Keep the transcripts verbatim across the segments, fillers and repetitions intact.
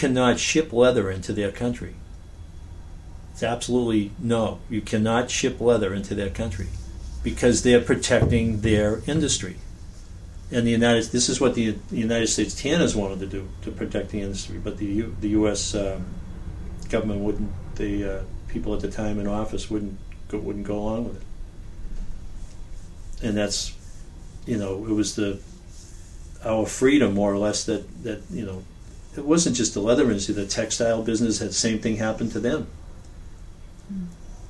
cannot ship leather into their country. It's absolutely no. You cannot ship leather into their country because they're protecting their industry. And the United this is what the, the United States tanners wanted to do, to protect the industry, but the U, the U S um, government wouldn't. The uh, people at the time in office wouldn't go, wouldn't go along with it. And that's, you know, it was the our freedom more or less that that you know, it wasn't just the leather industry. The textile business had the same thing happen to them. Mm.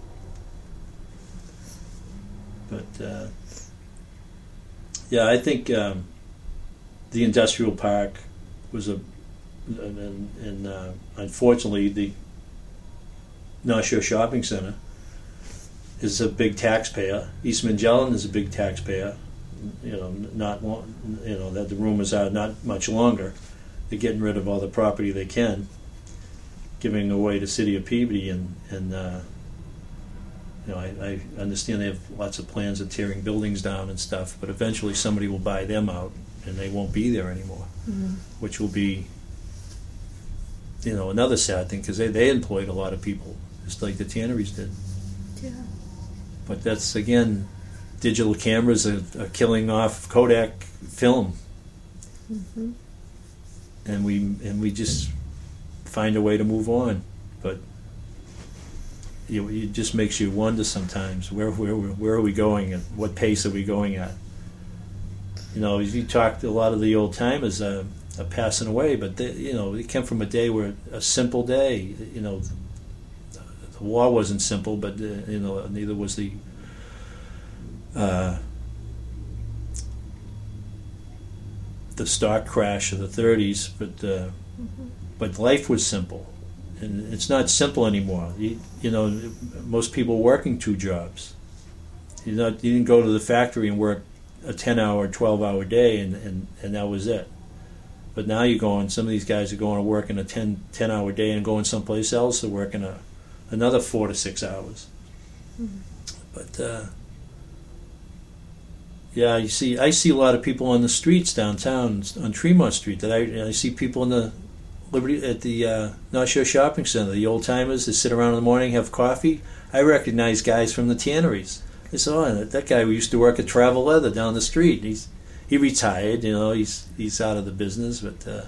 But. Uh, Yeah, I think um, the industrial park was a, and, and uh, unfortunately the North Shore Shopping Center is a big taxpayer. East Magellan is a big taxpayer. You know, not you know that the rumors are not much longer. They're getting rid of all the property they can, giving away to City of Peabody, and and. Uh, You know, I, I understand they have lots of plans of tearing buildings down and stuff, but eventually somebody will buy them out, and they won't be there anymore, mm-hmm. which will be, you know, another sad thing because they, they employed a lot of people, just like the tanneries did. Yeah. But that's, again, digital cameras are, are killing off Kodak film, mm-hmm. and we and we just find a way to move on, but. You, it just makes you wonder sometimes where where where are we going and what pace are we going at? You know, you talked, a lot of the old timers uh, are passing away, but they, you know, it came from a day where a simple day. You know, the, the war wasn't simple, but uh, you know, neither was the. Uh, the stock crash of the thirties, but uh, mm-hmm. but life was simple. And it's not simple anymore. You, you know, most people working two jobs. You know, you didn't go to the factory and work a ten-hour, twelve-hour day, and, and, and that was it. But now you're going. Some of these guys are going to work in a ten, ten-hour day and going someplace else to work in a another four to six hours. Mm-hmm. But uh, yeah, you see, I see a lot of people on the streets downtown on Tremont Street. That I I see people in the Liberty at the uh, North Shore Shopping Center, the old timers that sit around in the morning, have coffee. I recognize guys from the tanneries. I said, "Oh, that guy who used to work at Travel Leather down the street. He's he retired. You know, he's he's out of the business, but uh,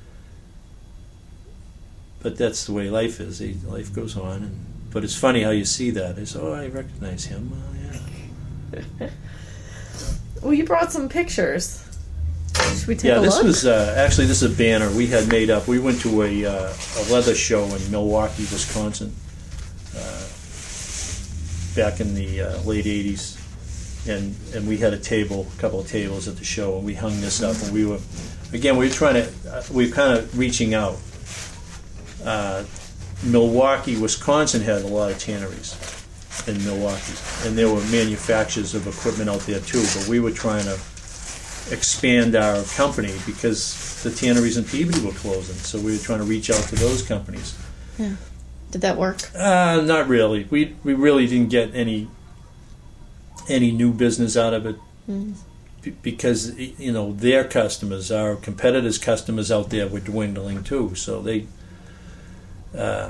but that's the way life is. He, life goes on. And but it's funny how you see that. I said, "Oh, I recognize him. Oh, yeah." Well, you brought some pictures. Should we take yeah, a this look? was uh, actually this is a banner we had made up. We went to a uh, a leather show in Milwaukee, Wisconsin, uh, back in the uh, late eighties, and and we had a table, a couple of tables at the show, and we hung this up, and we were, again, we were trying to, uh, we were kind of reaching out. Uh, Milwaukee, Wisconsin had a lot of tanneries in Milwaukee, and there were manufacturers of equipment out there too, but we were trying to expand our company because the tanneries in Peabody were closing, so we were trying to reach out to those companies. Yeah. Did that work? Uh, not really. We we really didn't get any any new business out of it mm. b- because you know their customers, our competitors' customers out there were dwindling too. So they uh,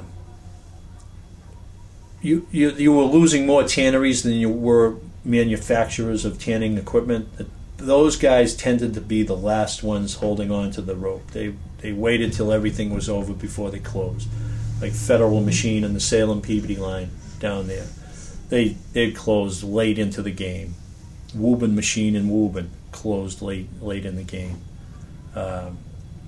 you you you were losing more tanneries than you were manufacturers of tanning equipment. Those guys tended to be the last ones holding on to the rope. They they waited till everything was over before they closed. Like Federal Machine and the Salem Peabody line down there, they they closed late into the game. Woburn Machine in Woburn closed late late in the game. Um,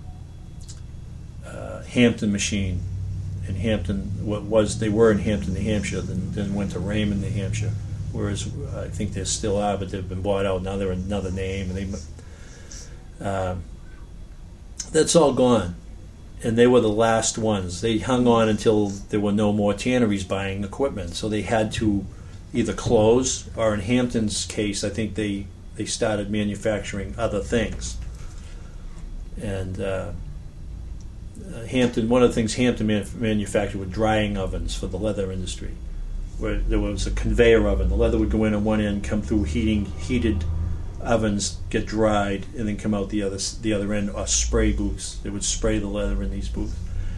uh, Hampton Machine in Hampton, what was they were in Hampton, New Hampshire, then then went to Raymond, New Hampshire. Whereas I think they still are, but they've been bought out. Now they're another name, and they uh, that's all gone. And they were the last ones. They hung on until there were no more tanneries buying equipment, so they had to either close, or in Hampton's case, I think they they started manufacturing other things. And uh, Hampton, one of the things Hampton man- manufactured were drying ovens for the leather industry, where there was a conveyor oven. The leather would go in on one end, come through heating heated ovens, get dried, and then come out the other the other end, or spray booths. They would spray the leather in these booths.